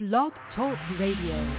Blog Talk Radio.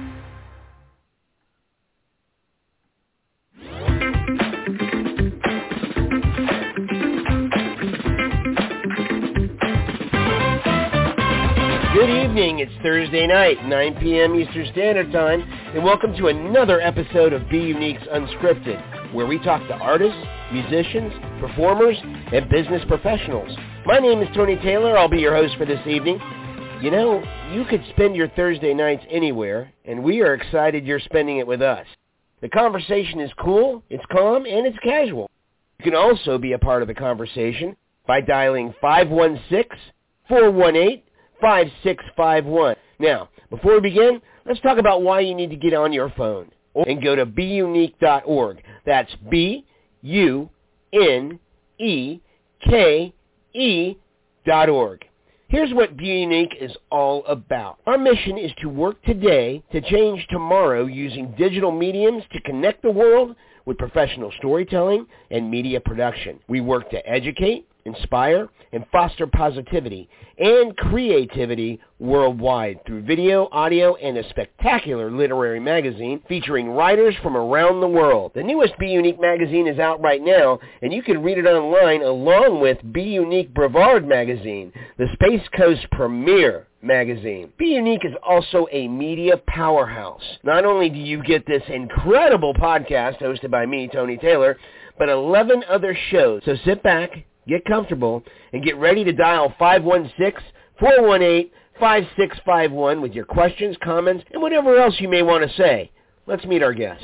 Good evening, it's Thursday night, 9 p.m. Eastern Standard Time, and welcome to another episode of Be Unique's Unscripted, where we talk to artists, musicians, performers, and business professionals. My name is Tony Taylor, I'll be your host for this evening. You know, you could spend your Thursday nights anywhere, and we are excited you're spending it with us. The conversation is cool, it's calm, and it's casual. You can also be a part of the conversation by dialing 516-418-5651. Now, before we begin, let's talk about why you need to get on your phone and go to beunique.org. That's BUNEKE.org. Here's what Be Unique is all about. Our mission is to work today to change tomorrow using digital mediums to connect the world with professional storytelling and media production. We work to educate, inspire, and foster positivity and creativity worldwide through video, audio, and a spectacular literary magazine featuring writers from around the world. The newest Be Unique magazine is out right now, and you can read it online along with Be Unique Brevard magazine, the Space Coast premier magazine. Be Unique is also a media powerhouse. Not only do you get this incredible podcast hosted by me, Tony Taylor, but 11 other shows. So sit back, get comfortable, and get ready to dial 516-418-5651 with your questions, comments, and whatever else you may want to say. Let's meet our guest.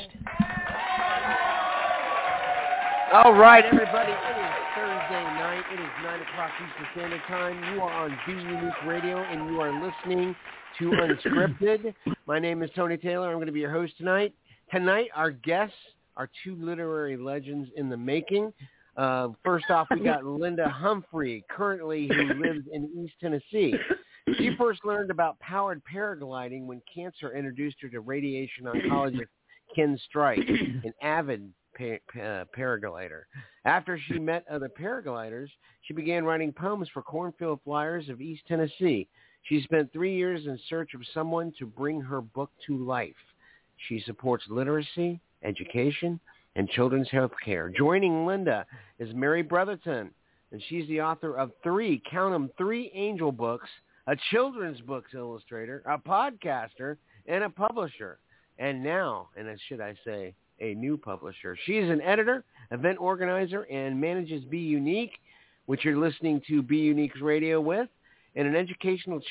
All right, everybody, it is Thursday night. It is 9 o'clock Eastern Standard Time. You are on Be Unique Radio, and you are listening to Unscripted. My name is Tony Taylor. I'm going to be your host tonight. Tonight, our guests are two literary legends in the making. First off, we got Linda Humphrey, currently who lives in East Tennessee. She first learned about powered paragliding when cancer introduced her to radiation oncologist Ken Strike, an avid paraglider. After she met other paragliders, she began writing poems for Cornfield Flyers of East Tennessee. She spent 3 years in search of someone to bring her book to life. She supports literacy, education, and children's health care. Joining Linda is Mary Brotherton, and she's the author of three Angel books, a children's books illustrator, a podcaster, and a publisher. And now, should I say, a new publisher. She's an editor, event organizer, and manages Be Unique, which you're listening to Be Unique's radio with, and an educational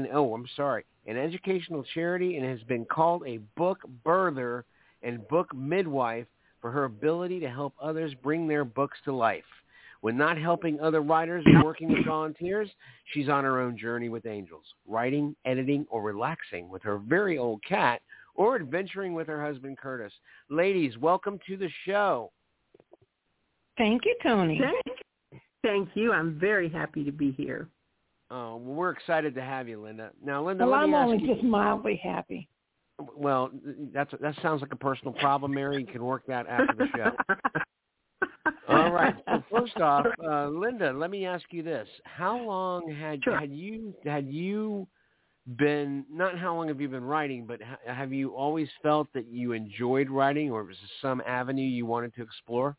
educational charity, and has been called a book birther and book midwife for her ability to help others bring their books to life. When not helping other writers and working with volunteers, she's on her own journey with angels, writing, editing, or relaxing with her very old cat, or adventuring with her husband, Curtis. Ladies, welcome to the show. Thank you, Tony. Thank you. I'm very happy to be here. Oh, well, we're excited to have you, Linda. Now, Linda, well, let me I'm ask only you, just mildly happy. Well, that sounds like a personal problem, Mary. You can work that after the show. All right. So first off, Linda, let me ask you this: how long had you been? Not how long have you been writing, but have you always felt that you enjoyed writing, or was there some avenue you wanted to explore?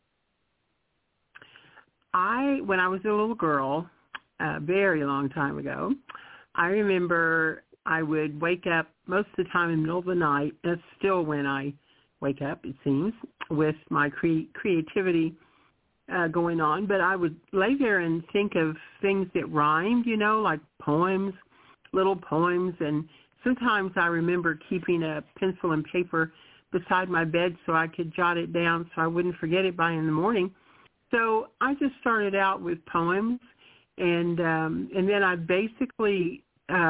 When I was a little girl, a very long time ago, I remember I would wake up most of the time in the middle of the night. That's still when I wake up, it seems, with my creativity going on. But I would lay there and think of things that rhymed, like poems, little poems. And sometimes I remember keeping a pencil and paper beside my bed so I could jot it down so I wouldn't forget it by in the morning. So I just started out with poems. And then I basically...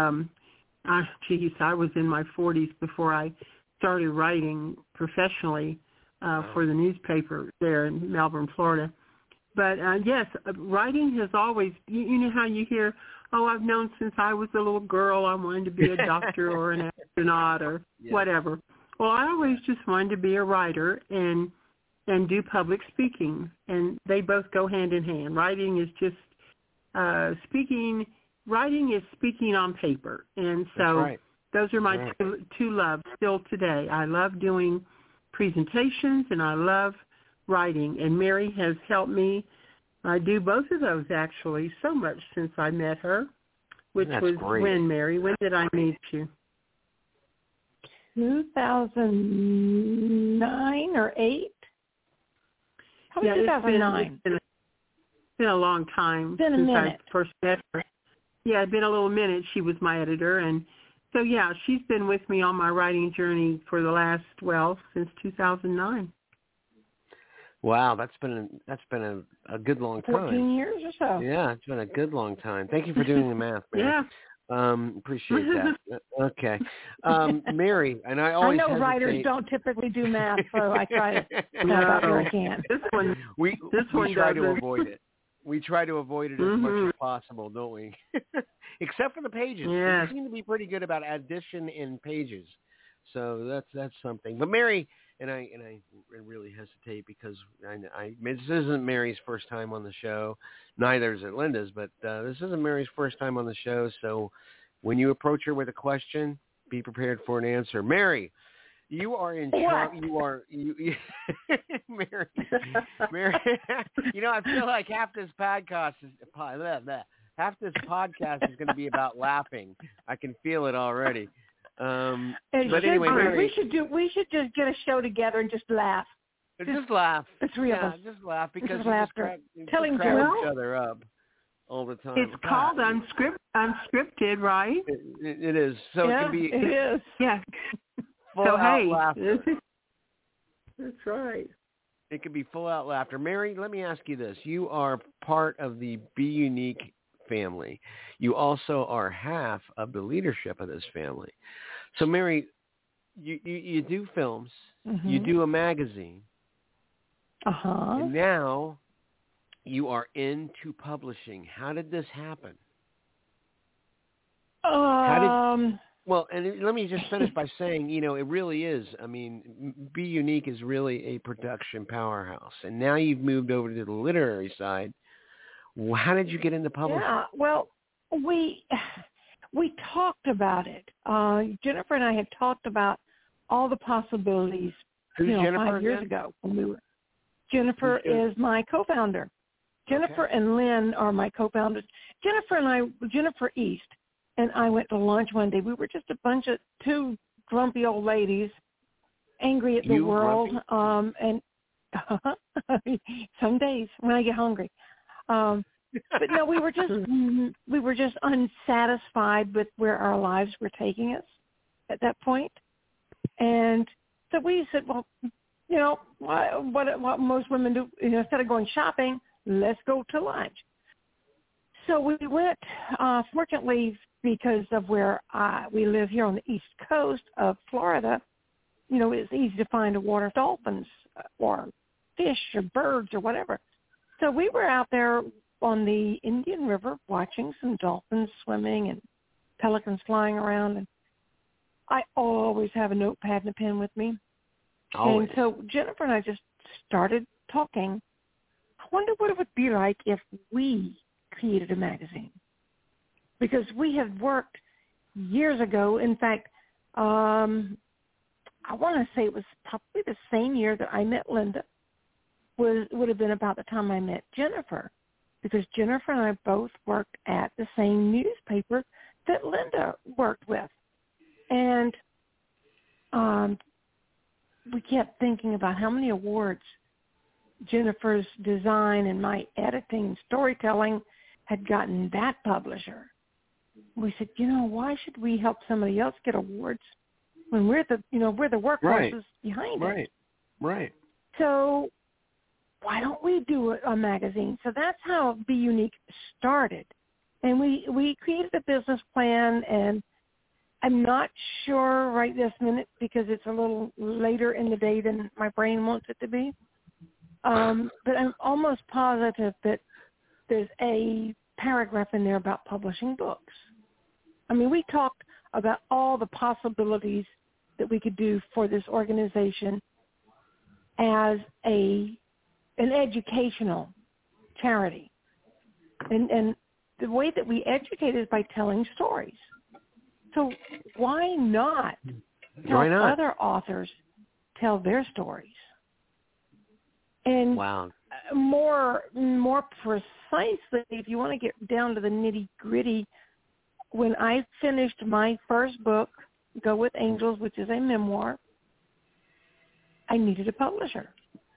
I was in my 40s before I started writing professionally for the newspaper there in Melbourne, Florida. But, yes, writing has always, you know how you hear, I've known since I was a little girl I wanted to be a doctor or an astronaut or whatever. Well, I always just wanted to be a writer and do public speaking, and they both go hand in hand. Writing is just speaking. Writing is speaking on paper, and so Those are my two loves still today. I love doing presentations, and I love writing. And Mary has helped me. I do both of those, actually, so much since I met her, which That's was great. when, Mary? When did I meet you? 2009 or 8? Probably 2009. It's been a long time since I first met her. Yeah, it's been a little minute. She was my editor, and so yeah, she's been with me on my writing journey for the last, since 2009. Wow, that's been a good long time. 14 years or so. Yeah, it's been a good long time. Thank you for doing the math, Mary. Yeah. Appreciate that. Okay. Mary, and I always know hesitate. writers don't typically do math, so I try to help out where I can. We try to avoid it. We try to avoid it as much as possible, don't we? Except for the pages. Yes. We seem to be pretty good about addition in pages. So that's something. But Mary, and I really hesitate because this isn't Mary's first time on the show. Neither is it Linda's, but this isn't Mary's first time on the show. So when you approach her with a question, be prepared for an answer. Mary, you are in charge. Mary. I feel like half this podcast is going to be about laughing. I can feel it already. But anyway, Mary, we should just get a show together and just laugh. Just laugh. The three of us. Just laugh because you telling crack jokes each other up all the time. It's called unscripted, right? It is. So yeah, it can be. It is. Yeah. Full out laughter. That's right. It could be full out laughter. Mary, let me ask you this. You are part of the Be Unique family. You also are half of the leadership of this family. So, Mary, you do films. Mm-hmm. You do a magazine. Uh-huh. And now you are into publishing. How did this happen? Well, and let me just finish by saying, it really is. I mean, Be Unique is really a production powerhouse. And now you've moved over to the literary side. How did you get into publishing? Yeah, well, we talked about it. Jennifer and I had talked about all the possibilities. Who's Jennifer 5 years again? ago when we were. Jennifer is my co-founder. Jennifer and Lynn are my co-founders. Jennifer East and I went to lunch one day. We were just a bunch of two grumpy old ladies, angry at the world, and some days when I get hungry. But no, we were just unsatisfied with where our lives were taking us at that point. And so we said, well, what most women do, instead of going shopping, let's go to lunch. So we went, fortunately, because of where we live here on the East Coast of Florida, it's easy to find a water dolphins or fish or birds or whatever. So we were out there on the Indian River watching some dolphins swimming and pelicans flying around. And I always have a notepad and a pen with me. Always. And so Jennifer and I just started talking. I wonder what it would be like if we created a magazine. Because we had worked years ago. In fact, I want to say it was probably the same year that I met Linda. Would have been about the time I met Jennifer, because Jennifer and I both worked at the same newspaper that Linda worked with. And we kept thinking about how many awards Jennifer's design and my editing and storytelling had gotten that publisher. We said, why should we help somebody else get awards when we're the workhorses behind it? Right. So why don't we do a magazine? So that's how Be Unique started. And we created a business plan, and I'm not sure right this minute because it's a little later in the day than my brain wants it to be. But I'm almost positive that there's a paragraph in there about publishing books. I mean, we talked about all the possibilities that we could do for this organization as an educational charity. And the way that we educate is by telling stories. So why not help other authors tell their stories? And wow. more precisely, if you want to get down to the nitty-gritty, when I finished my first book, Go With Angels, which is a memoir, I needed a publisher.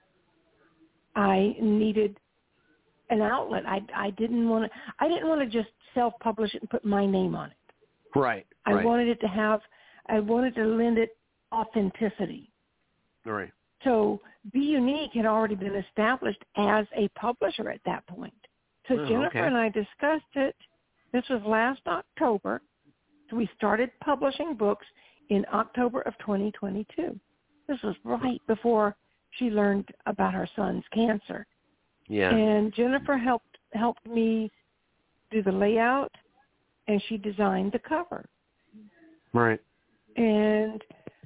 I needed an outlet. I didn't want to just self-publish it and put my name on it. Right. I wanted to lend it authenticity. Right. So Be Unique had already been established as a publisher at that point. So Jennifer and I discussed it. This was last October. So we started publishing books in October of 2022. This was right before she learned about her son's cancer. Yeah. And Jennifer helped me do the layout, and she designed the cover. Right. And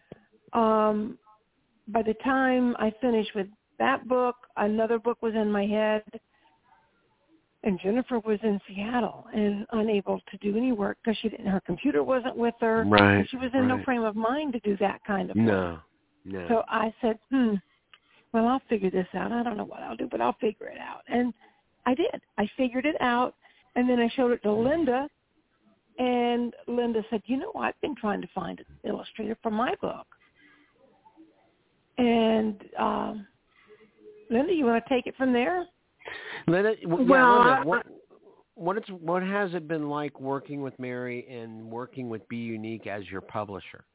by the time I finished with that book, another book was in my head, and Jennifer was in Seattle and unable to do any work because her computer wasn't with her. Right. And she was in no frame of mind to do that kind of work. No. So I said, well, I'll figure this out. I don't know what I'll do, but I'll figure it out. And I did. I figured it out, and then I showed it to Linda, and Linda said, I've been trying to find an illustrator for my book. And Linda, you want to take it from there? Linda, Well, Linda, what has it been like working with Mary and working with Be Unique as your publisher?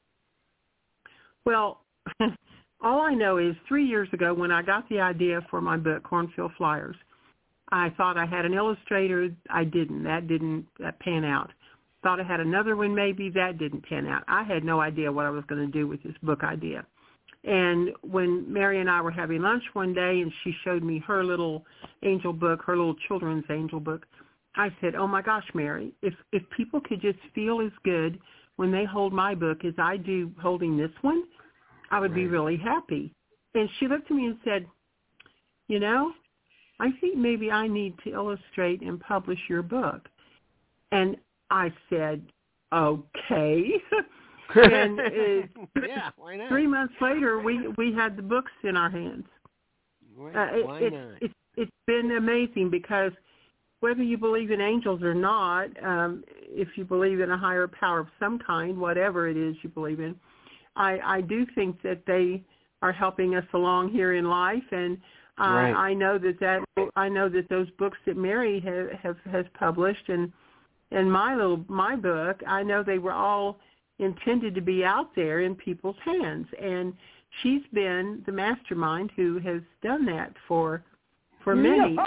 Well, all I know is 3 years ago when I got the idea for my book, Cornfield Flyers, I thought I had an illustrator. I didn't. That didn't pan out. Thought I had another one maybe. That didn't pan out. I had no idea what I was going to do with this book idea. And when Mary and I were having lunch one day and she showed me her little angel book, her little children's angel book, I said, oh, my gosh, Mary, if people could just feel as good when they hold my book as I do holding this one, I would be really happy. And she looked at me and said, I think maybe I need to illustrate and publish your book. And I said, okay. And yeah, why not? 3 months later, we had the books in our hands. Why not? It's been amazing because whether you believe in angels or not, if you believe in a higher power of some kind, whatever it is you believe in, I do think that they are helping us along here in life, and I know that those books that Mary has published and my book, I know they were all intended to be out there in people's hands, and she's been the mastermind who has done that for many.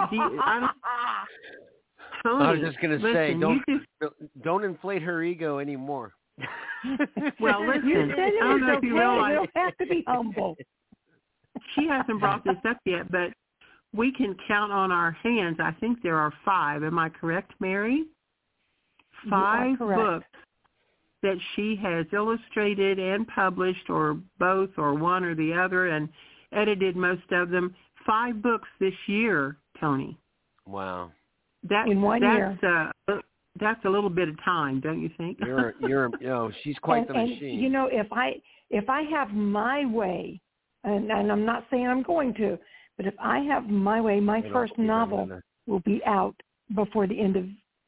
Tony, I was just going to say, don't inflate her ego anymore. Well, listen, I don't know if you realize, you don't have to be humble. She hasn't brought this up yet, but we can count on our hands. I think there are 5. Am I correct, Mary? 5 books that she has illustrated and published, or both, or one or the other, and edited most of them. 5 books this year, Tony. Wow. In 1 year. That's a little bit of time, don't you think? She's quite the machine. If I have my way, and I'm not saying I'm going to, but if I have my way, my first novel will be out before the end of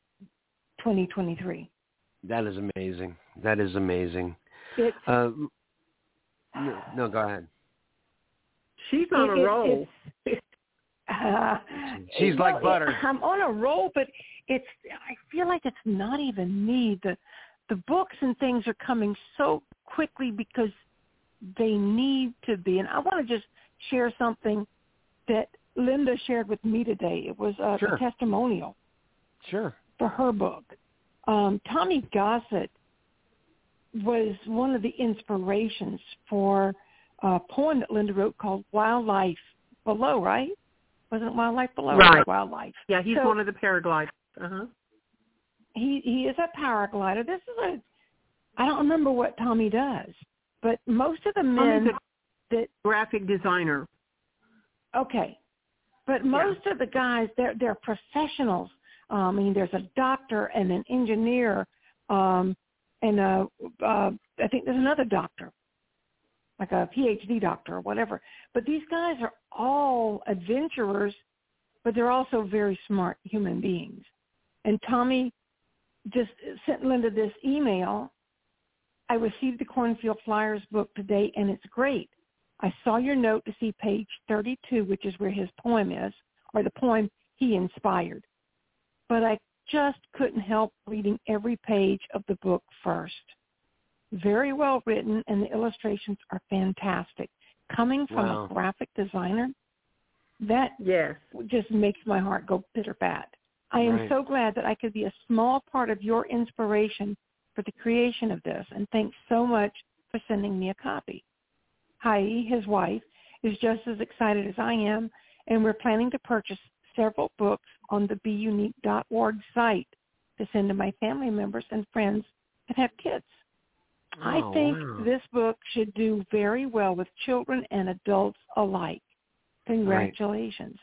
2023. That is amazing. No, go ahead. She's on a roll. She's like butter. I'm on a roll, but I feel like it's not even me. The books and things are coming so quickly because they need to be. And I want to just share something that Linda shared with me today. It was a testimonial for her book. Tommy Gossett was one of the inspirations for a poem that Linda wrote called Wildlife Below, right? Wasn't it Wildlife Below? Right. Wildlife. Yeah, he's one of the paragliders. Uh-huh. He is a paraglider. I don't remember what Tommy does, but most of the men that graphic designer. Okay. But most of the guys, they're professionals. There's a doctor and an engineer, and and I think there's another doctor, like a PhD doctor or whatever. But these guys are all adventurers, but they're also very smart human beings. And Tommy just sent Linda this email. I received the Cornfield Flyers book today, and it's great. I saw your note to see page 32, which is where his poem is, or the poem he inspired. But I just couldn't help reading every page of the book first. Very well written, and the illustrations are fantastic. Coming from a graphic designer, that just makes my heart go pitter-pat. I am so glad that I could be a small part of your inspiration for the creation of this, and thanks so much for sending me a copy. Heidi, his wife, is just as excited as I am, and we're planning to purchase several books on the BeUnique.org site to send to my family members and friends that have kids. I think this book should do very well with children and adults alike. Congratulations.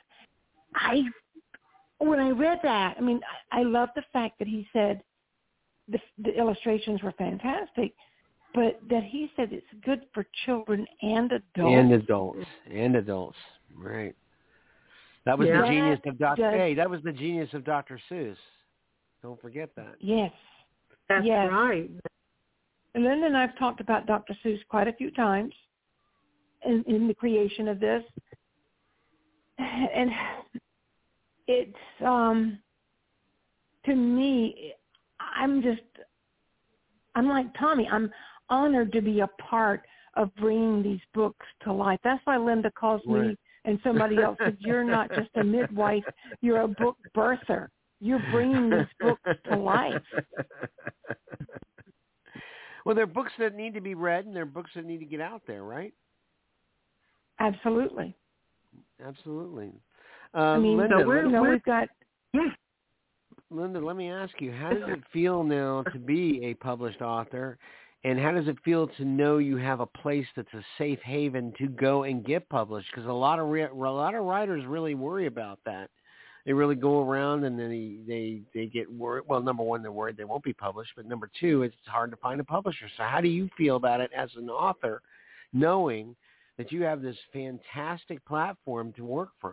When I read that, I mean, I love the fact that he said the illustrations were fantastic, but that he said it's good for children and adults. And adults. Right. That was the genius of Dr. Hey, that was the genius of Dr. Seuss. Don't forget that. Yes. That's right. And Linda and I've talked about Dr. Seuss quite a few times in the creation of this. And it's, to me, I'm like Tommy. I'm honored to be a part of bringing these books to life. That's why Linda calls me and somebody else says, you're not just a midwife, you're a book birther. You're bringing these books to life. Well, they're books that need to be read, and they're books that need to get out there, right? Absolutely. I mean, Linda, we've got... Yeah. Linda, let me ask you, how does it feel now to be a published author, and how does it feel to know you have a place that's a safe haven to go and get published? Because a lot of writers really worry about that. They really go around and then they get worried. Well, number one, they're worried they won't be published, but number two, it's hard to find a publisher. So how do you feel about it as an author, knowing that you have this fantastic platform to work from?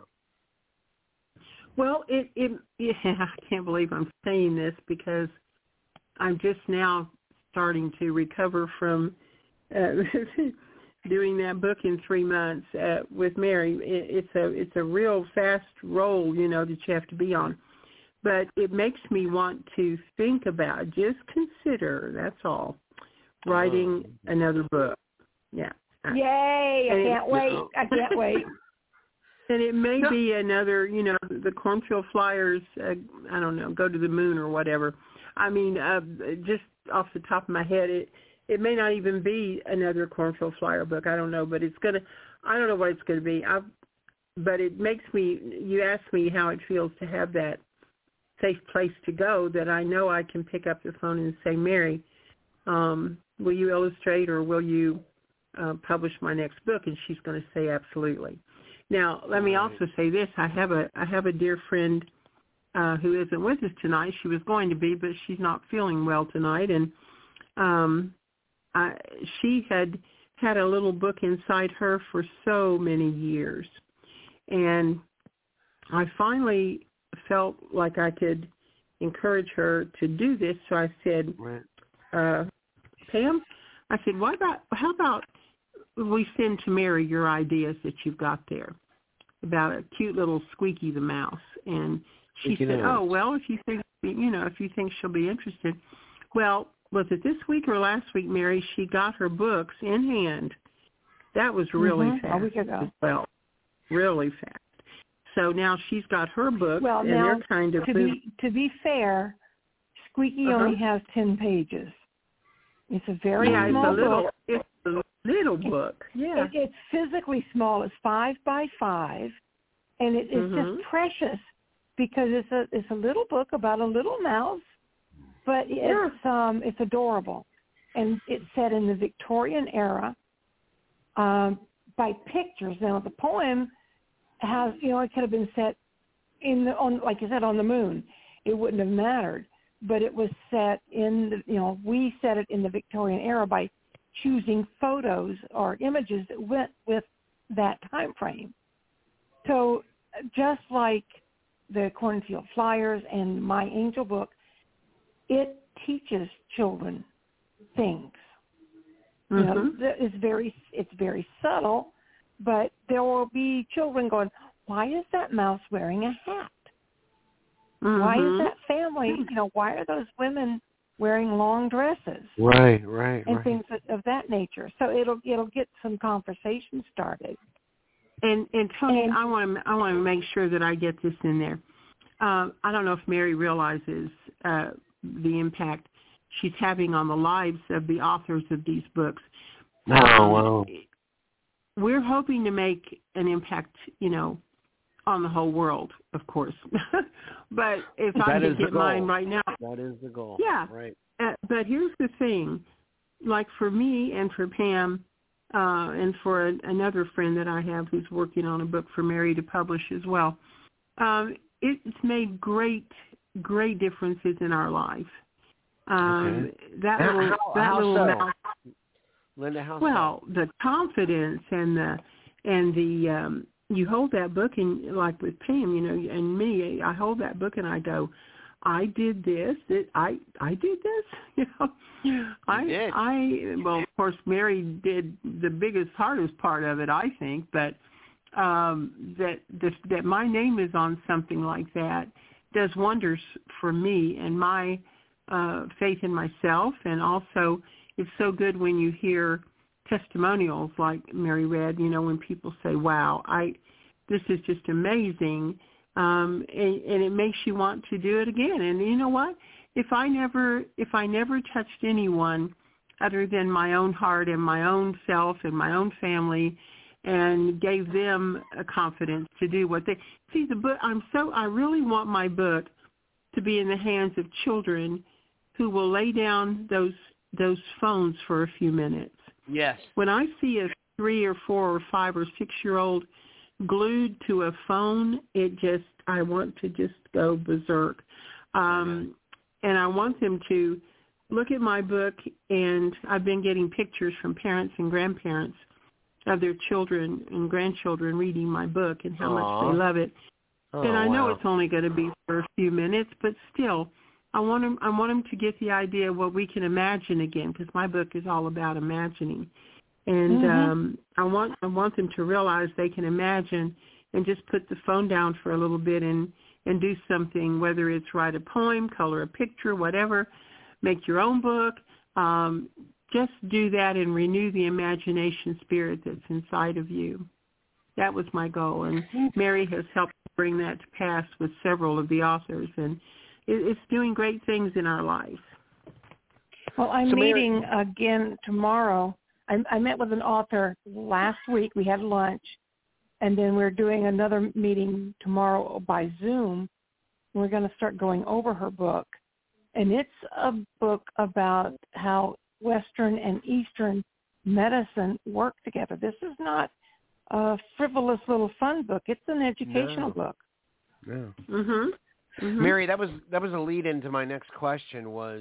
Well, I can't believe I'm saying this because I'm just now starting to recover from doing that book in 3 months with Mary. It's a real fast roll, that you have to be on. But it makes me want to think about, just consider, that's all, writing another book. Yeah. Yay, I can't wait. And it may be another, the Cornfield Flyers, I don't know, go to the moon or whatever. I mean, just off the top of my head, it may not even be another Cornfield Flyer book. I don't know, but I don't know what it's going to be. But it makes me, you asked me how it feels to have that safe place to go, that I know I can pick up the phone and say, Mary, will you illustrate or will you publish my next book? And she's going to say absolutely. Now, let me also say this. I have a dear friend who isn't with us tonight. She was going to be, but she's not feeling well tonight. And she had a little book inside her for so many years. And I finally felt like I could encourage her to do this. So I said, Pam, I said, how about we send to Mary your ideas that you've got there about a cute little Squeaky the mouse. And she said, oh, well, if you think she'll be interested. Well, was it this week or last week, Mary, she got her books in hand. That was really fast. A week ago. Well, really fast. So now she's got her books, and now, they're kind of... To be fair, Squeaky only has 10 pages. It's a very small book. It's a little book. Yeah. It's physically small. It's 5 by 5, and it's just precious because it's a little book about a little mouse, but it's adorable, and it's set in the Victorian era by pictures. Now the poem has, it could have been set like you said, on the moon. It wouldn't have mattered. but it was set in we set it in the Victorian era by choosing photos or images that went with that time frame. So just like the Cornfield Flyers and My Angel book, it teaches children things. It's very subtle, but there will be children going, why is that mouse wearing a hat? Why is that family, why are those women wearing long dresses? Right. And things of that nature. So it'll get some conversation started. And Tony, I want to make sure that I get this in there. I don't know if Mary realizes the impact she's having on the lives of the authors of these books. Wow. We're hoping to make an impact, on the whole world, of course. But if I could get mine right now. That is the goal. Yeah. Right. But here's the thing. Like for me and for Pam and for another friend that I have who's working on a book for Mary to publish as well, it's made great differences in our life. Linda, how well, the confidence and the you hold that book and like with Pam, and me, I hold that book and I go, I did this. I did this. Well, of course, Mary did the hardest part of it, I think, but that my name is on something like that does wonders for me and my faith in myself, and also it's so good when you hear testimonials like Mary read, when people say, wow, this is just amazing, and it makes you want to do it again. And you know what? If I never touched anyone other than my own heart and my own self and my own family and gave them a confidence to do what they see, the book, I really want my book to be in the hands of children who will lay down those phones for a few minutes. Yes. When I see a 3 or 4 or 5 or 6-year-old glued to a phone, I want to just go berserk. And I want them to look at my book, and I've been getting pictures from parents and grandparents of their children and grandchildren reading my book and how much they love it. And I know it's only going to be for a few minutes, but still, I want them to get the idea of what we can imagine again, because my book is all about imagining. And I want them to realize they can imagine and just put the phone down for a little bit and do something, whether it's write a poem, color a picture, whatever, make your own book. Just do that and renew the imagination spirit that's inside of you. That was my goal, and Mary has helped bring that to pass with several of the authors, and it's doing great things in our lives. Well, I'm meeting again tomorrow. I met with an author last week. We had lunch, and then we're doing another meeting tomorrow by Zoom. We're going to start going over her book, and it's a book about how Western and Eastern medicine work together. This is not a frivolous little fun book. It's an educational book. Yeah. Mm-hmm. Mary, that was a lead into my next question. Was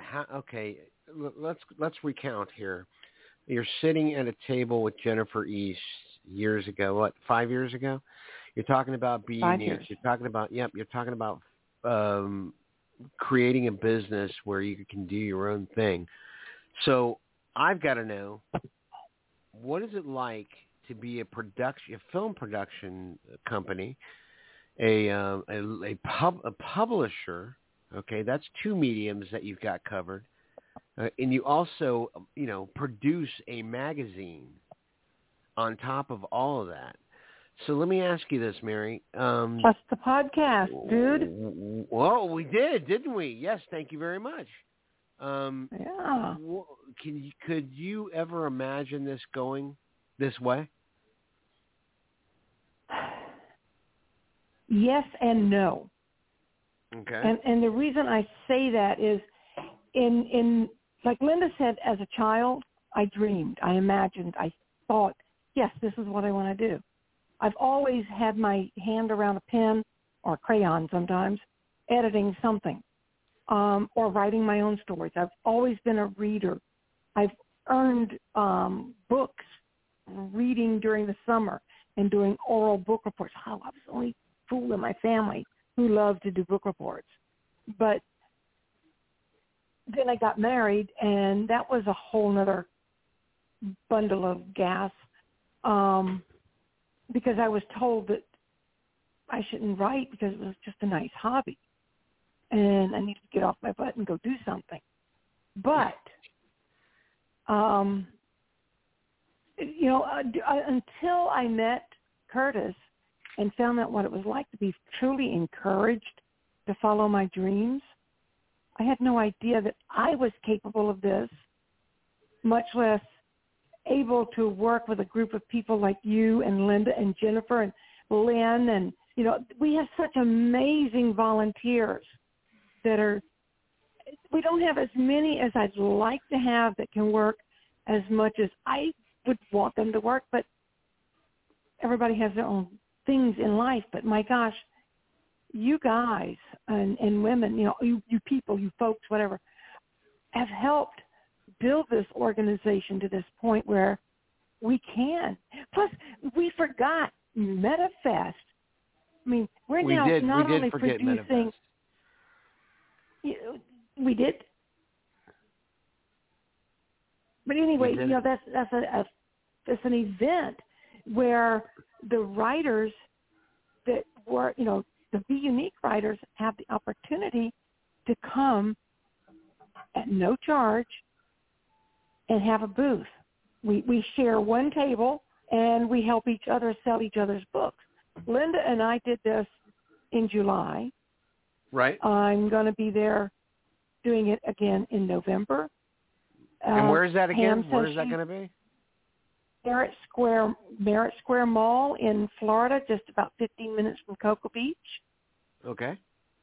let's recount here. You're sitting at a table with Jennifer East years ago. 5 years ago? You're talking about being 5 years. You're talking about creating a business where you can do your own thing. So I've got to know, what is it like to be a film production company, a publisher? Okay, that's two mediums that you've got covered, and you also produce a magazine on top of all of that. So let me ask you this, Mary. Plus the podcast, dude. Well, we did, didn't we? Yes, thank you very much. Yeah. Could you ever imagine this going this way? Yes and no. Okay. And the reason I say that is, in like Linda said, as a child, I dreamed, I imagined, I thought, yes, this is what I want to do. I've always had my hand around a pen or a crayon sometimes, editing something. or writing my own stories. I've always been a reader. I've earned books reading during the summer and doing oral book reports. Oh, I was the only fool in my family who loved to do book reports. But then I got married, and that was a whole nother bundle of gas because I was told that I shouldn't write because it was just a nice hobby, and I needed to get off my butt and go do something. But, until I met Curtis and found out what it was like to be truly encouraged to follow my dreams, I had no idea that I was capable of this, much less able to work with a group of people like you and Linda and Jennifer and Lynn. And, we have such amazing volunteers that we don't have as many as I'd like to have that can work as much as I would want them to work, but everybody has their own things in life. But my gosh, you guys and women, you people, you folks, whatever, have helped build this organization to this point where we can. Plus, we forgot MetaFest. I mean, we're now not only producing. We did. But anyway, that's an event where the writers that were, the Be Unique writers have the opportunity to come at no charge and have a booth. We share one table and we help each other sell each other's books. Linda and I did this in July. Right. I'm going to be there doing it again in November. And where is that again? Where is that going to be? Merritt Square Mall in Florida, just about 15 minutes from Cocoa Beach. Okay.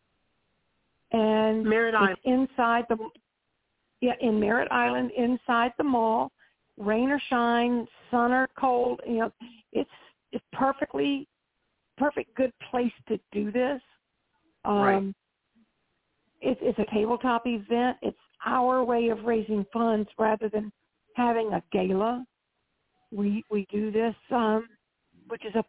And Merritt Island. Inside in Merritt Island, inside the mall, rain or shine, sun or cold, it's perfect good place to do this. Right. It's a tabletop event. It's our way of raising funds rather than having a gala. We do this, which is a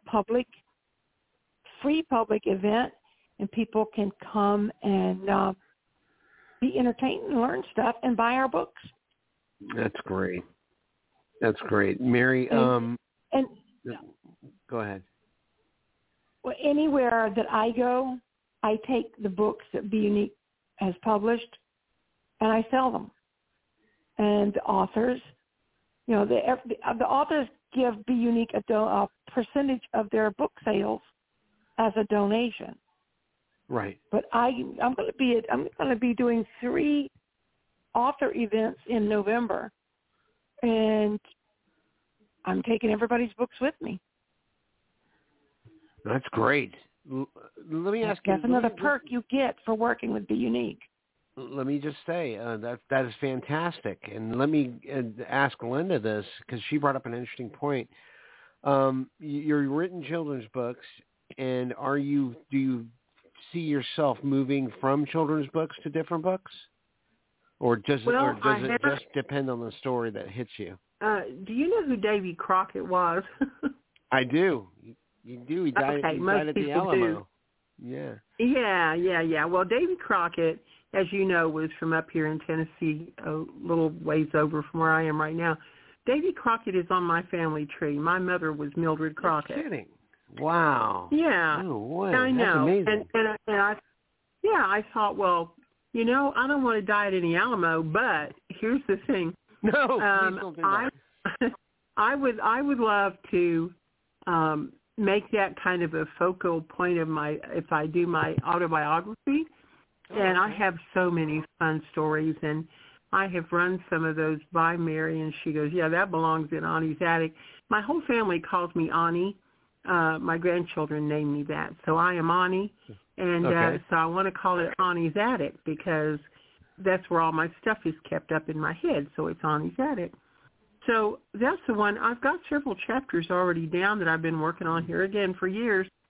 free public event, and people can come and be entertained and learn stuff and buy our books. That's great. Mary, and go ahead. Well, anywhere that I go, I take the books that Be Unique has published, and I sell them. And the authors, the authors give Be Unique a percentage of their book sales as a donation. Right. But I'm going to be doing 3 author events in November, and I'm taking everybody's books with me. That's great. Let me ask you. That's another perk you get for working with Be Unique. Let me just say that is fantastic. And let me ask Linda this, because she brought up an interesting point. You're written children's books, and do you see yourself moving from children's books to different books, or does it just depend on the story that hits you? Do you know who Davy Crockett was? I do. You do. He died at the Alamo. Do. Yeah. Well, Davy Crockett, as you know, was from up here in Tennessee, a little ways over from where I am right now. Davy Crockett is on my family tree. My mother was Mildred Crockett. You're kidding. Wow. Yeah. No way. I know. That's amazing. And I thought, well, I don't want to die at any Alamo, but here's the thing. No, please don't do that. I would love to make that kind of a focal point of if I do my autobiography. And I have so many fun stories, and I have run some of those by Mary, and she goes, yeah, that belongs in Annie's attic. My whole family calls me Annie. My grandchildren named me that. So I am Annie, and so I want to call it Annie's attic because that's where all my stuff is kept up in my head, so it's Annie's attic. So that's the one. I've got several chapters already down that I've been working on here again for years.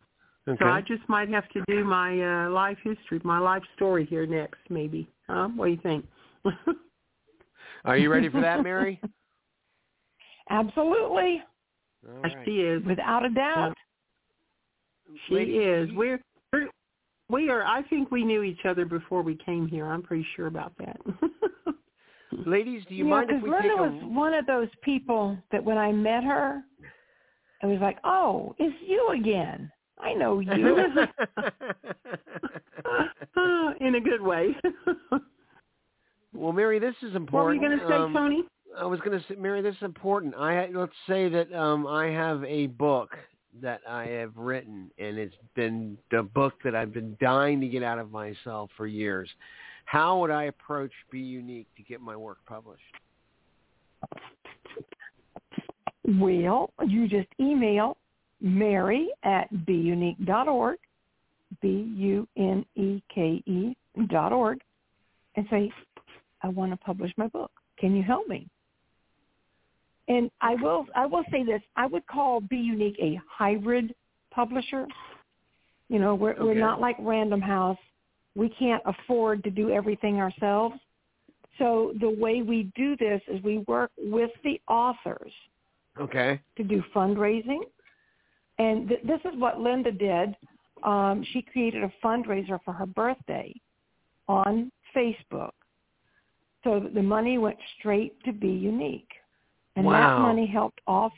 Okay. So I just might have to do my life history, my life story here next, maybe. What do you think? Are you ready for that, Mary? Absolutely. All right. She is. Without a doubt. She is. We are. I think we knew each other before we came here. I'm pretty sure about that. Ladies, do you mind if we Linda take was one of those people that when I met her, I was like, oh, it's you again. I know you. In a good way. Well, Mary, this is important. What were you going to say, Tony? I was going to say, Mary, this is important. Let's say that I have a book that I have written, and it's been the book that I've been dying to get out of myself for years. How would I approach Be Unique to get my work published? Well, you just email Mary@beunique.org, BUNEKE.org, and say, I want to publish my book. Can you help me? And I will say this. I would call Be Unique a hybrid publisher. You know, we're not like Random House. We can't afford to do everything ourselves. So the way we do this is we work with the authors to do fundraising. And this is what Linda did. She created a fundraiser for her birthday on Facebook. So the money went straight to Be Unique. And that money helped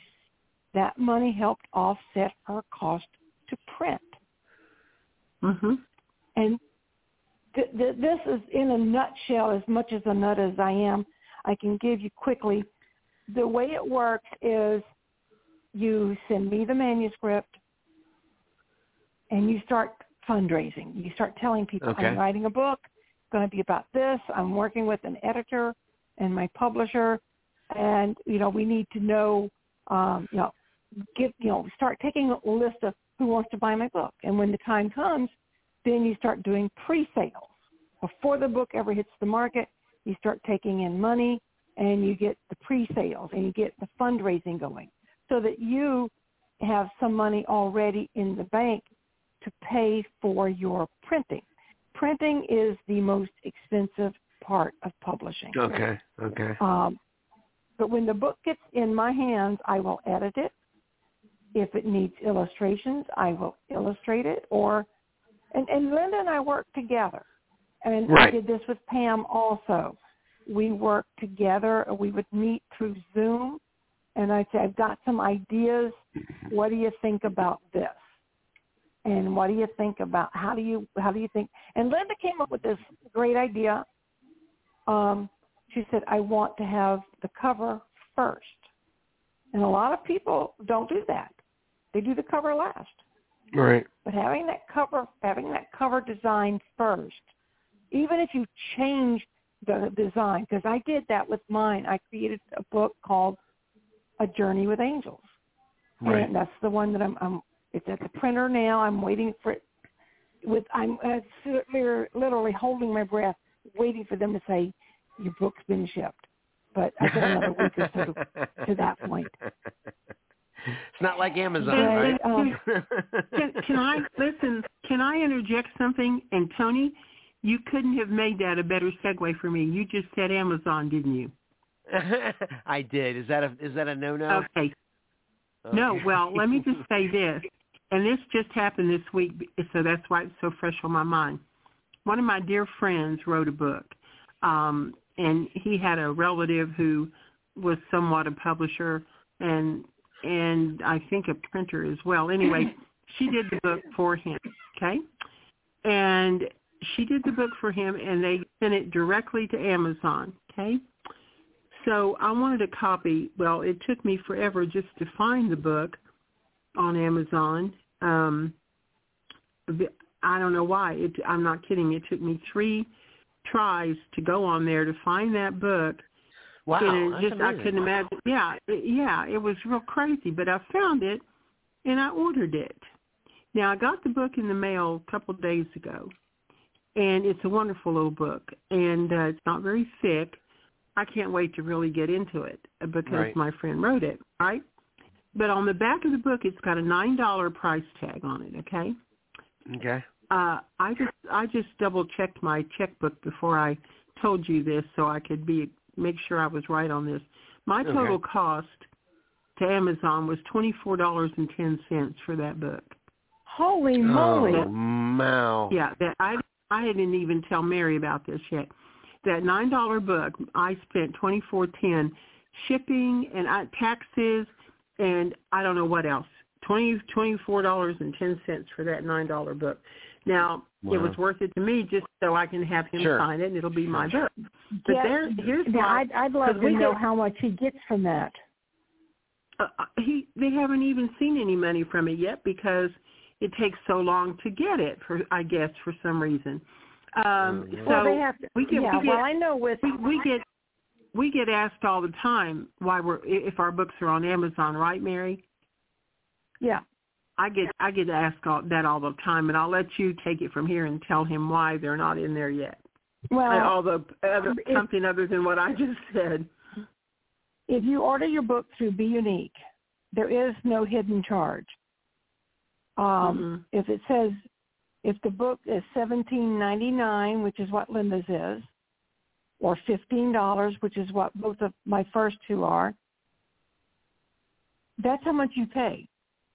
offset her cost to print. Mm-hmm. And this is in a nutshell, as much as a nut as I am, I can give you quickly. The way it works is you send me the manuscript and you start fundraising. You start telling people, I'm writing a book. It's going to be about this. I'm working with an editor and my publisher. And, we need to know, start taking a list of who wants to buy my book. And when the time comes, then you start doing pre-sales. Before the book ever hits the market, you start taking in money and you get the pre-sales and you get the fundraising going so that you have some money already in the bank to pay for your printing. Printing is the most expensive part of publishing. Okay. But when the book gets in my hands, I will edit it. If it needs illustrations, I will illustrate it. And Linda and I work together. And I did this with Pam also. We worked together. We would meet through Zoom. And I'd say, I've got some ideas. What do you think about this? And what do you think about, how do you think? And Linda came up with this great idea. She said, I want to have the cover first. And a lot of people don't do that. They do the cover last. Right. But having that cover designed first, even if you change the design, because I did that with mine. I created a book called A Journey with Angels. Right. And that's the one that it's at the printer now. I'm waiting for it. I'm literally holding my breath, waiting for them to say, your book's been shipped. But I got another week or so to that point. It's not like Amazon, right? Can I interject something? And Tony, you couldn't have made that a better segue for me. You just said Amazon, didn't you? I did. Is that a no-no? Okay. No, well, let me just say this. And this just happened this week, so that's why it's so fresh on my mind. One of my dear friends wrote a book. And he had a relative who was somewhat a publisher and I think a printer as well. Anyway, she did the book for him, okay? And she did the book for him, and they sent it directly to Amazon, okay? So I wanted a copy. Well, it took me forever just to find the book on Amazon. I don't know why. I'm not kidding. It took me 3 tries to go on there to find that book. Wow, and I couldn't imagine. Yeah, it was real crazy, but I found it and I ordered it. Now I got the book in the mail a couple of days ago, and it's a wonderful little book, and it's not very thick. I can't wait to really get into it because my friend wrote it, right? But on the back of the book, it's got a $9 price tag on it, okay? Okay. I just double checked my checkbook before I told you this, so I could make sure I was right on this. My total cost to Amazon was $24.10 for that book. Holy moly! Wow. Yeah, that I didn't even tell Mary about this yet. That $9 book, I spent $24.10 shipping and taxes, and I don't know what else. $24.10 for that $9 book. Now, it was worth it to me just so I can have him sign it, and it'll be my book. But here's why. I'd love to know how much he gets from that. They haven't even seen any money from it yet because it takes so long to get it, I guess, for some reason. Well, they have to. I know we get asked all the time if our books are on Amazon, right, Mary? Yeah. I get asked that all the time, and I'll let you take it from here and tell him why they're not in there yet. Well, something other than what I just said. If you order your book through Be Unique, there is no hidden charge. If the book is $17.99, which is what Linda's is, or $15, which is what both of my first two are, that's how much you pay.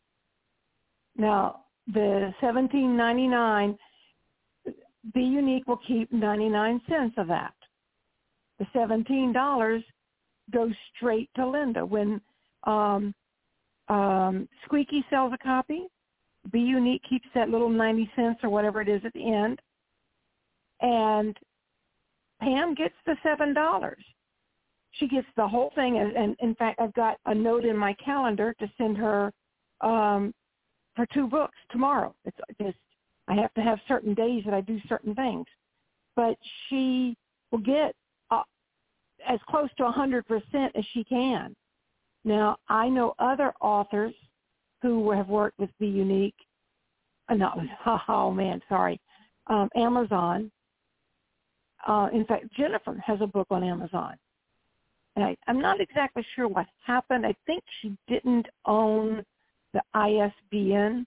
Now, the $17.99, Be Unique will keep 99 cents of that. The $17 goes straight to Linda. When Squeaky sells a copy, Be Unique keeps that little 90 cents or whatever it is at the end, and Pam gets the $7. She gets the whole thing, and in fact, I've got a note in my calendar to send her for 2 books tomorrow. It's just I have to have certain days that I do certain things, but she will get as close to 100% as she can. Now, I know other authors who have worked with Be Unique. Amazon. In fact, Jennifer has a book on Amazon. And I'm not exactly sure what happened. I think she didn't own the ISBN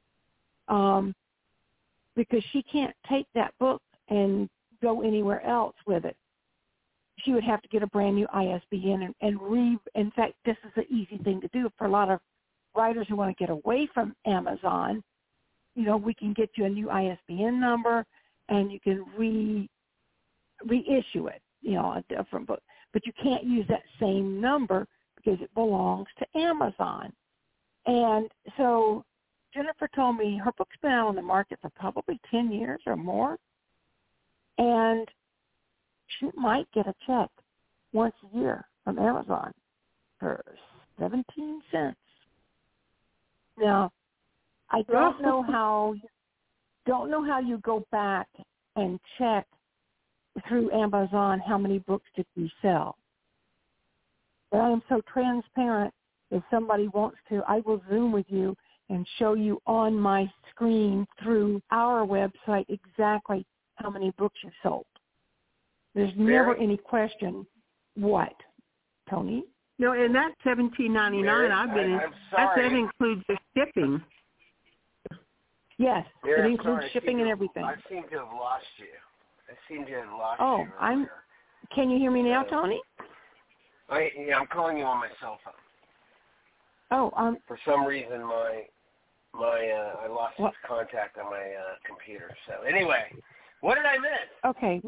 because she can't take that book and go anywhere else with it. She would have to get a brand new ISBN in fact, this is an easy thing to do for a lot of writers who want to get away from Amazon. You know, we can get you a new ISBN number and you can reissue it, you know, a different book. But you can't use that same number because it belongs to Amazon. And so Jennifer told me her book's been out on the market for probably 10 years or more. And she might get a check once a year from Amazon for 17 cents. Now, I don't know how you go back and check through Amazon how many books did we sell. But I am so transparent. If somebody wants to, I will Zoom with you and show you on my screen through our website exactly how many books you sold. There's never any question. What, Tony? No, and that $17.99 that includes the shipping. Yes, it includes shipping and everything. I seem to have lost you. Oh, can you hear me now, Tony? I'm calling you on my cell phone. Oh, for some reason I lost its contact on my computer. So anyway, what did I miss? Okay.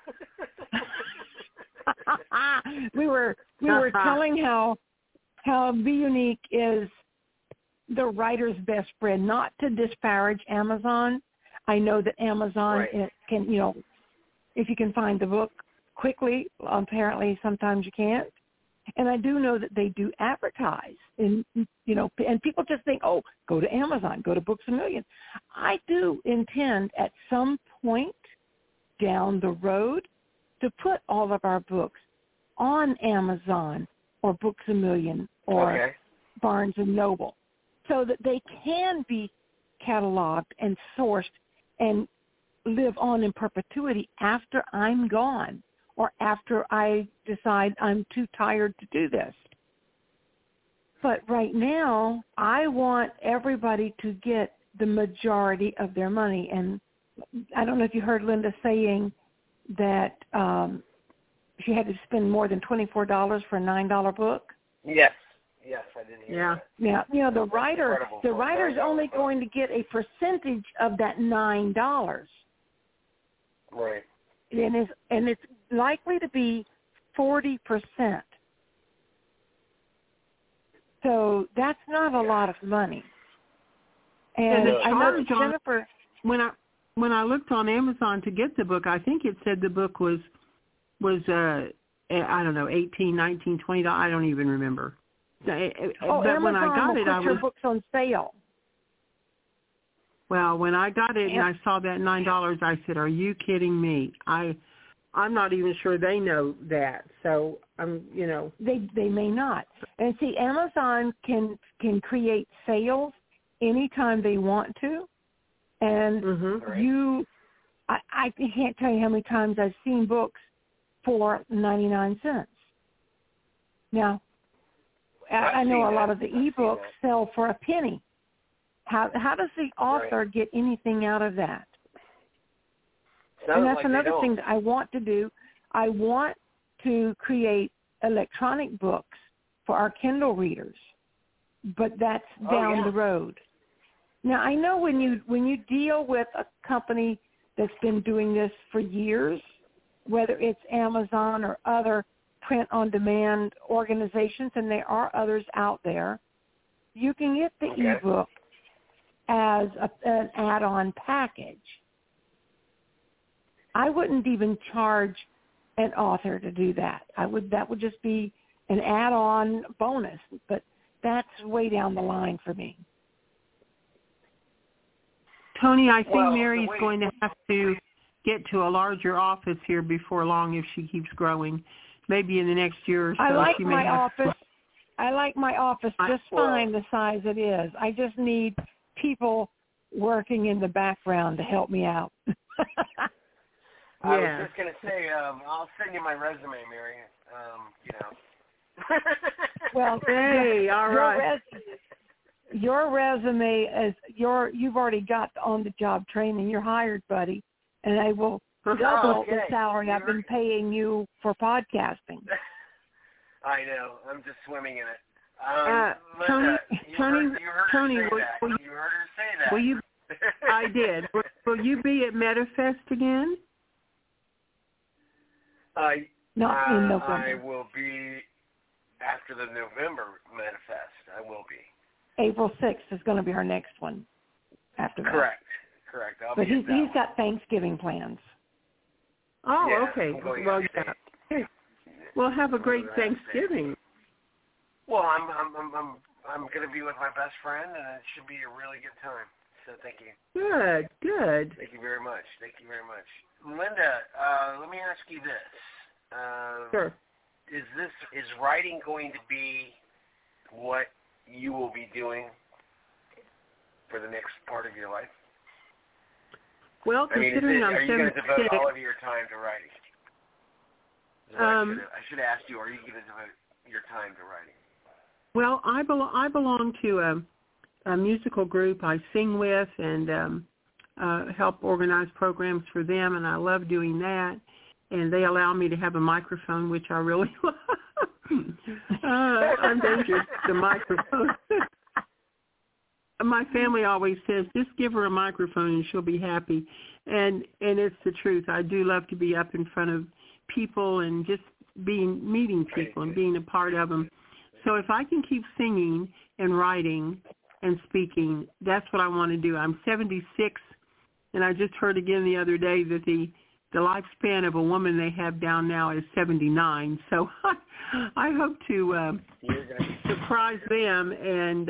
we were telling how Be Unique is the writer's best friend. Not to disparage Amazon. I know that Amazon can, you know, if you can find the book quickly, apparently sometimes you can't. And I do know that they do advertise, and people just think, oh, go to Amazon, go to Books A Million. I do intend at some point down the road to put all of our books on Amazon or Books A Million or Barnes and Noble, so that they can be cataloged and sourced and live on in perpetuity after I'm gone or after I decide I'm too tired to do this. But right now, I want everybody to get the majority of their money. And I don't know if you heard Linda saying that she had to spend more than $24 for a $9 book. Yes, I didn't hear that. Yeah, you know, the writer's only going to get a percentage of that $9. Right. And it's likely to be 40%. So that's not a lot of money. And I know that Jennifer, when I looked on Amazon to get the book, I think it said the book was I don't know, $18, $19, $20. I don't even remember. But Amazon when I got will it, put your books on sale. Well, when I got it and I saw that $9, I said, "Are you kidding me?" I'm not even sure they know that. So you know, they may not. And see, Amazon can create sales anytime they want to, and I can't tell you how many times I've seen books for 99 cents. Now, I know a lot of the ebooks sell for a penny. How does the author get anything out of that? And that's another thing that I want to do. I want to create electronic books for our Kindle readers, but that's down the road. Now, I know when you deal with a company that's been doing this for years, whether it's Amazon or other print-on-demand organizations, and there are others out there, you can get the ebook as an add-on package. I wouldn't even charge an author to do that. That would just be an add-on bonus, but that's way down the line for me. Tony, I think Mary's going to have to get to a larger office here before long if she keeps growing. Maybe in the next year or so. I like my office just fine the size it is. I just need people working in the background to help me out. I was just going to say, I'll send you my resume, Mary. You know. Well, hey, all right. Your resume is you've already got on-the-job training. You're hired, buddy, and I will double the salary I've been paying you for podcasting. I know. I'm just swimming in it. Tony, you heard her say that. Will you? I did. Will you be at MetaFest again? Not in November. I will be after the November MetaFest. I will be. April 6th is going to be our next one after that. Correct. But he's got Thanksgiving plans. Oh, okay. Well, yeah. Well, have a great Thanksgiving. Well, I'm going to be with my best friend, and it should be a really good time. So thank you. Good. Thank you very much. Linda, let me ask you this. Sure. Is writing going to be what you will be doing for the next part of your life? Well, considering I'm 76, are you going to devote all of your time to writing? I should ask you, are you going to devote your time to writing? Well, I belong to a musical group I sing with and help organize programs for them, and I love doing that. And they allow me to have a microphone, which I really love. I'm dangerous to the microphone. My family always says, just give her a microphone and she'll be happy. And it's the truth. I do love to be up in front of people and just meeting people and being a part of them. So if I can keep singing and writing and speaking, that's what I want to do. I'm 76, and I just heard again the other day that the lifespan of a woman they have down now is 79. So I hope to surprise them and,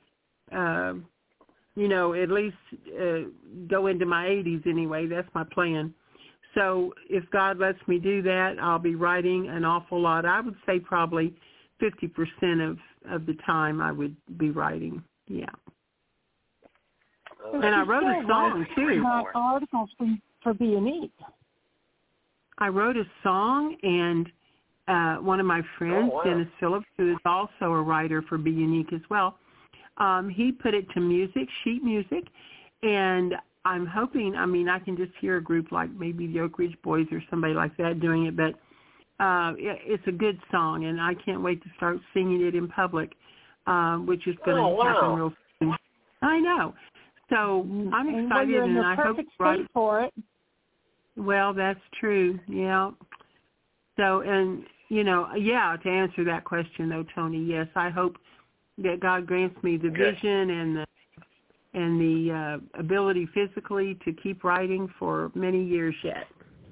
at least go into my 80s anyway. That's my plan. So if God lets me do that, I'll be writing an awful lot. I would say probably 50% of the time I would be writing. Yeah. And I wrote a song, too. Articles for B&E. I wrote a song, and one of my friends, Dennis Phillips, who is also a writer for Be Unique as well, He put it to music, sheet music, and I'm hoping, I can just hear a group like maybe the Oak Ridge Boys or somebody like that doing it, but it's a good song, and I can't wait to start singing it in public, which is going to happen real soon. I know. So I'm excited, well, you're in the I hope perfect state for it. Well, that's true. Yeah. So, and to answer that question though, Tony, yes, I hope that God grants me the vision and the ability physically to keep writing for many years yet.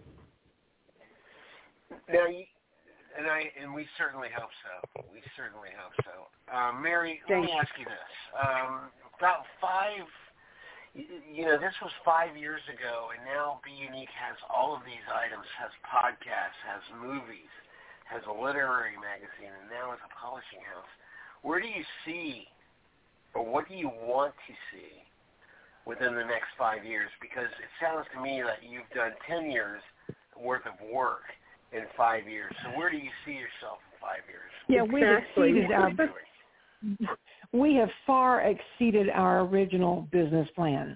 Now, we certainly hope so. We certainly hope so. Mary, let me ask you this. About this was 5 years ago, and now Be Unique has all of these items, has podcasts, has movies, has a literary magazine, and now is a publishing house. Where do you see, or what do you want to see within the next 5 years? Because it sounds to me that you've done 10 years worth of work in 5 years. So where do you see yourself in 5 years? Yeah, we have far exceeded our original business plan.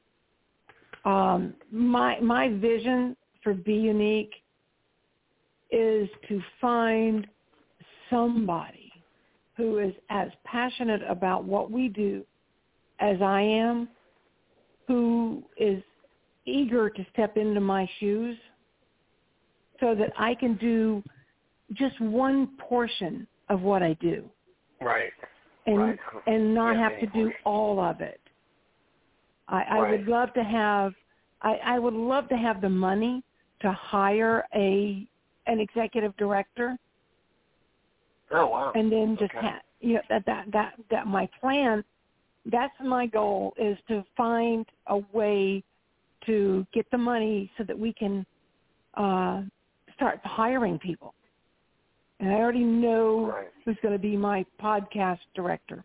My vision for Be Unique is to find somebody who is as passionate about what we do as I am, who is eager to step into my shoes so that I can do just one portion of what I do. Right. And not have to do all of it. I would love to have I would love to have the money to hire an executive director. Oh wow. And then just that my plan, that's my goal, is to find a way to get the money so that we can start hiring people. And I already know who's going to be my podcast director.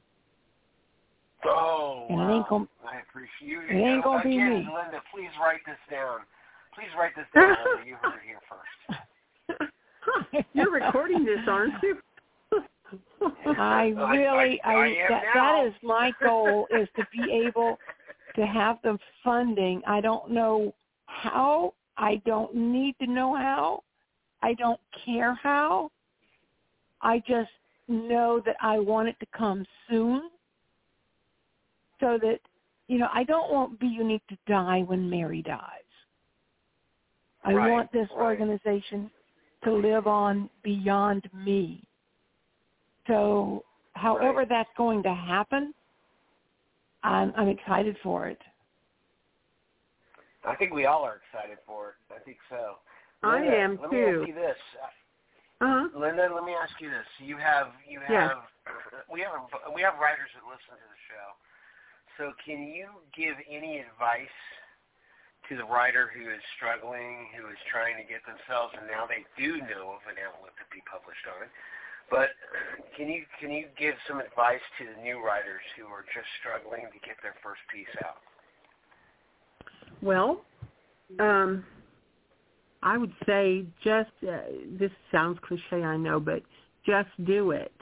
Oh, and wow. I appreciate you. It ain't going to be me. Linda, please write this down. Please write this down. You heard it here first. You're recording this, aren't you? That is my goal, is to be able to have the funding. I don't know how. I don't need to know how. I don't care how. I just know that I want it to come soon, so that, I don't want Be Unique to die when Mary dies. I want this organization to live on beyond me. So however that's going to happen, I'm excited for it. I think we all are excited for it. I think so. Linda, I am too. Let me ask you this. Linda, let me ask you this. We have writers that listen to the show. So can you give any advice to the writer who is struggling, who is trying to get themselves, and now they do know of an outlet to be published on, but can you give some advice to the new writers who are just struggling to get their first piece out? Well, I would say just, this sounds cliche, I know, but just do it.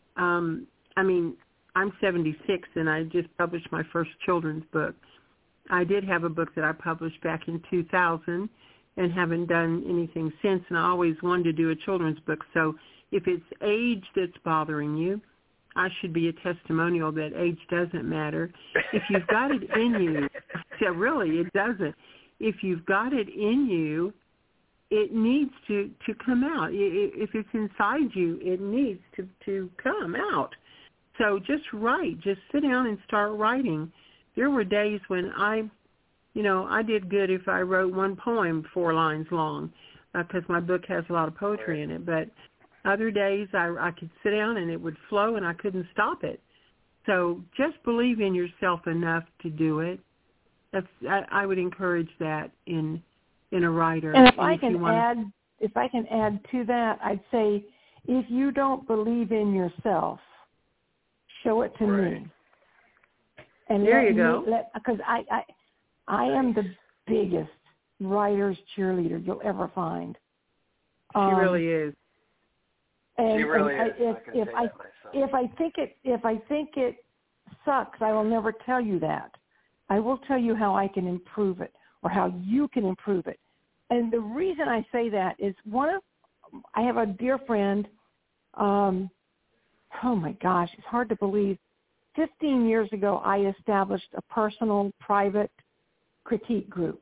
I'm 76, and I just published my first children's book. I did have a book that I published back in 2000 and haven't done anything since, and I always wanted to do a children's book. So if it's age that's bothering you, I should be a testimonial that age doesn't matter. If you've got it in you, yeah, really, it doesn't. If you've got it in you, it needs to come out. If it's inside you, it needs to come out. So just write. Just sit down and start writing. There were days when I did good if I wrote one poem 4 lines long, because my book has a lot of poetry in it. But other days I could sit down and it would flow and I couldn't stop it. So just believe in yourself enough to do it. I would encourage that in a writer. And if I can add to that, I'd say, if you don't believe in yourself, show it to me. And there you go. Because I am the biggest writer's cheerleader you'll ever find. She really is. And, she really is. If I think it sucks, I will never tell you that. I will tell you how I can improve it or how you can improve it. And the reason I say that is I have a dear friend, oh my gosh, it's hard to believe. 15 years ago, I established a personal, private critique group.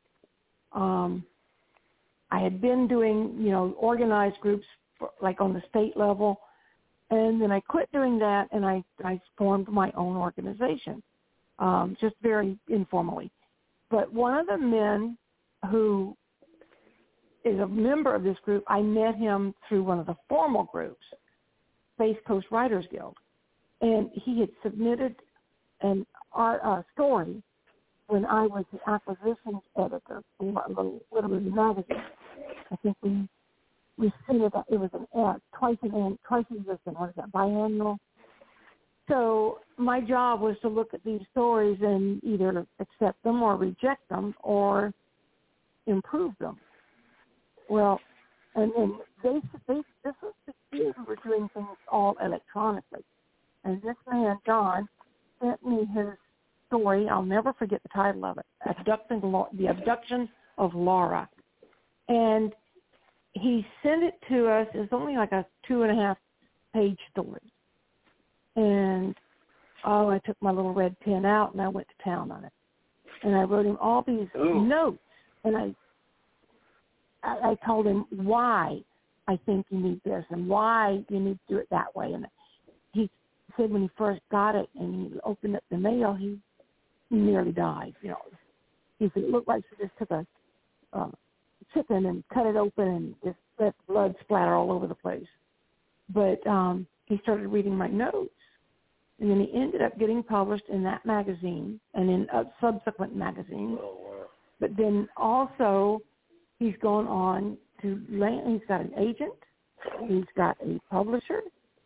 I had been doing, organized groups like on the state level, and then I quit doing that, and I formed my own organization, just very informally. But one of the men who is a member of this group, I met him through one of the formal groups, Space Coast Writers Guild, and he had submitted a story when I was the acquisitions editor for a little literary magazine. I think we sent it. It was an ad, twice a year. What is that? Biannual. So my job was to look at these stories and either accept them or reject them or improve them. Well, and then this was the key. We were doing things all electronically. And this man, John, sent me his story. I'll never forget the title of it, The Abduction of Laura. And he sent it to us. It's only like a 2.5-page story. And, I took my little red pen out, and I went to town on it. And I wrote him all these notes. And I told him why I think you need this and why you need to do it that way. And he said when he first got it and he opened up the mail, he nearly died. He said it looked like she just took a chicken and cut it open and just let blood splatter all over the place. But he started reading my notes, and then he ended up getting published in that magazine and in subsequent magazines. Oh, wow. But then also he's gone on to he's got an agent, he's got a publisher.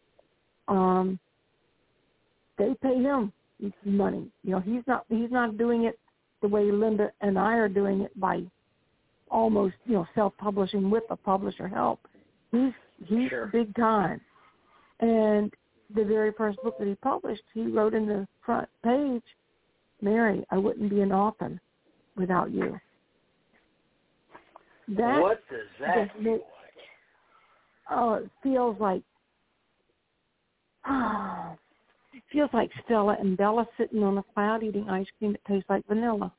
They pay him money. He's not doing it the way Linda and I are doing it by almost, self-publishing with a publisher help. He's sure. Big time. And the very first book that he published, he wrote in the front page, Mary, I wouldn't be an author without you. What does that feel like? Oh, it feels like Stella and Bella sitting on a cloud eating ice cream that tastes like vanilla.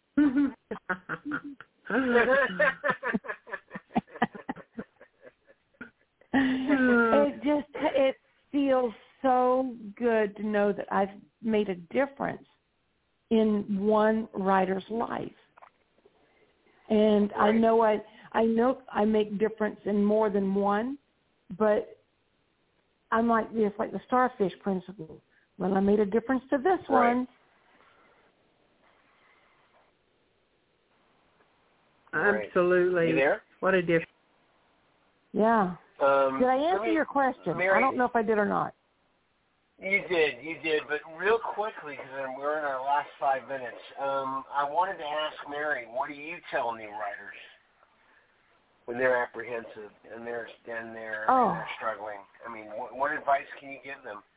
It feels so good to know that I've made a difference in one writer's life. And right. I know I make difference in more than one, but I'm like this, like the starfish principle. When I made a difference to this right. one. Absolutely. You there? What a difference. Yeah. Did I answer your question? Mary, I don't know if I did or not. You did, but real quickly, because we're in our last 5 minutes, I wanted to ask Mary, what do you tell new writers when they're apprehensive and they're struggling? I mean, what advice can you give them?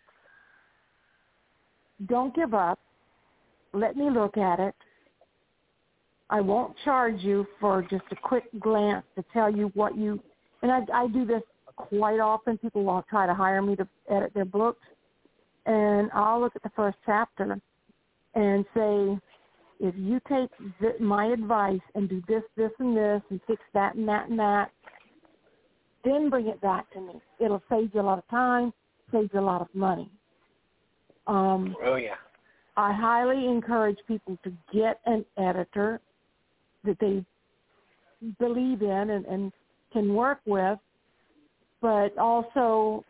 Don't give up. Let me look at it. I won't charge you for just a quick glance to tell you what you, and I do this quite often. People will try to hire me to edit their books, and I'll look at the first chapter and say, if you take my advice and do this, this, and this, and fix that and that and that, then bring it back to me. It'll save you a lot of time, save you a lot of money. Oh, yeah. I highly encourage people to get an editor that they believe in and can work with, but also,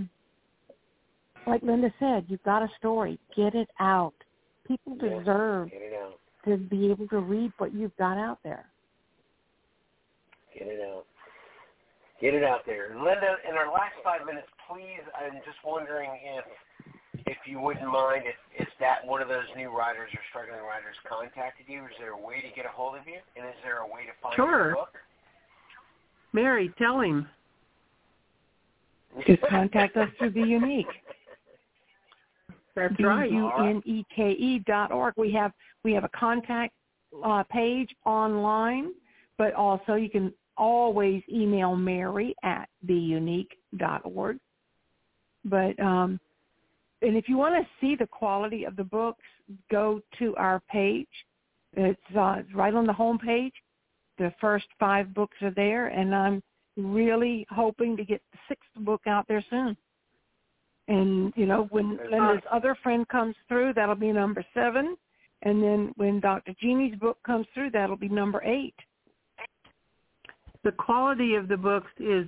like Linda said, you've got a story. Get it out. People deserve to be able to read what you've got out there. Get it out. Get it out there. Linda, in our last 5 minutes, please, I'm just wondering if you wouldn't mind if that one of those new writers or struggling writers contacted you. Is there a way to get a hold of you? And is there a way to find your book? Mary, tell him. Just contact us through Be Unique. That's right. BUNEKE.org. We have a contact page online, but also you can always email Mary at BUnique.org. But and if you want to see the quality of the books, go to our page. It's right on the home page. The first 5 books are there, and I'm really hoping to get the 6th book out there soon. And, you know, when Linda's other friend comes through, that'll be number 7. And then when Dr. Jeannie's book comes through, that'll be number 8. The quality of the books is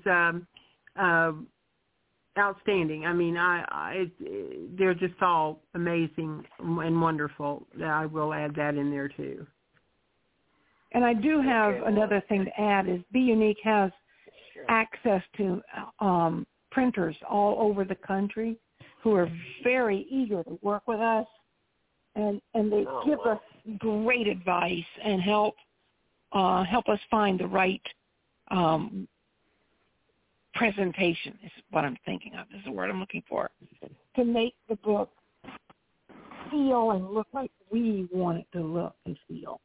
outstanding. I mean, they're just all amazing and wonderful. I will add that in there, too. And I do have another thing to add is Be Unique has access to printers all over the country who are very eager to work with us, and they give us great advice and help us find the right presentation is what I'm thinking of, is the word I'm looking for, to make the book feel and look like we want it to look and feel.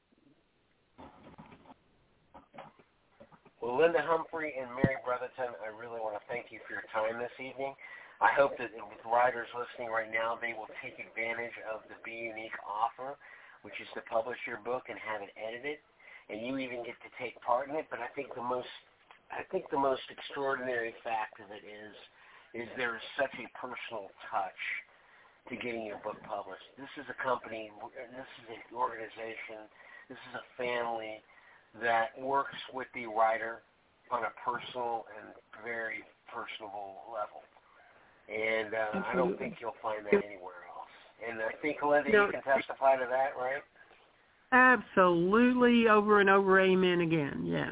Well, Linda Humphrey and Mary Brotherton, I really want to thank you for your time this evening. I hope that with writers listening right now, they will take advantage of the Be Unique offer, which is to publish your book and have it edited, and you even get to take part in it. But I think the most extraordinary fact of it is there is such a personal touch to getting your book published. This is a company, this is an organization, this is a family that works with the writer on a personal and very personable level. And I don't think you'll find that anywhere else. And I think, Linda, you can testify to that, right? Absolutely, over and over, amen again, yes.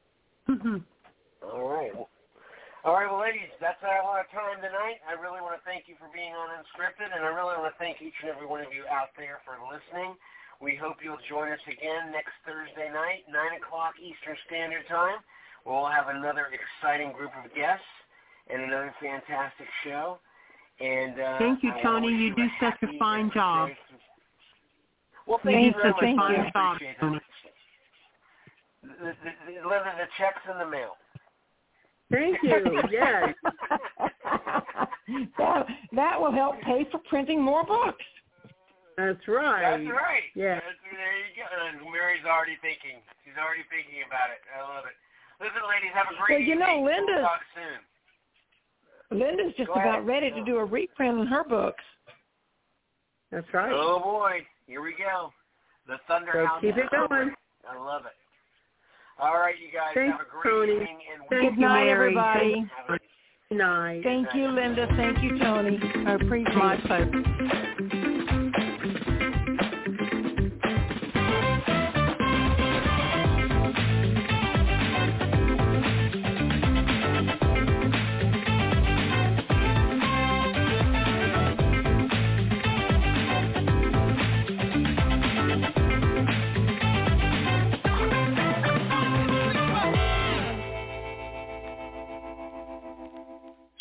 All right. Well, ladies, that's our time tonight. I really want to thank you for being on Unscripted, and I really want to thank each and every one of you out there for listening. We hope you'll join us again next Thursday night, 9 o'clock Eastern Standard Time. We'll have another exciting group of guests and another fantastic show. And thank you, Tony. You do such a fine job. Well, thank you very much. Thank you. I appreciate it. Linda, the check's in the mail. Thank you. Yes. that will help pay for printing more books. That's right. That's right. Yeah. There you go. And Mary's already thinking. She's already thinking about it. I love it. Listen, ladies, have a great evening. Well, you know, We'll talk soon. Linda's just about ready to do a reprint on her books. That's right. Oh, boy. Here we go. The Thunder House. Keep it going. I love it. All right, you guys. Thanks, have a great Tony. evening. And Good night, everybody. Good night. Thank you, Linda. Thank you, Tony. I appreciate it. My pleasure.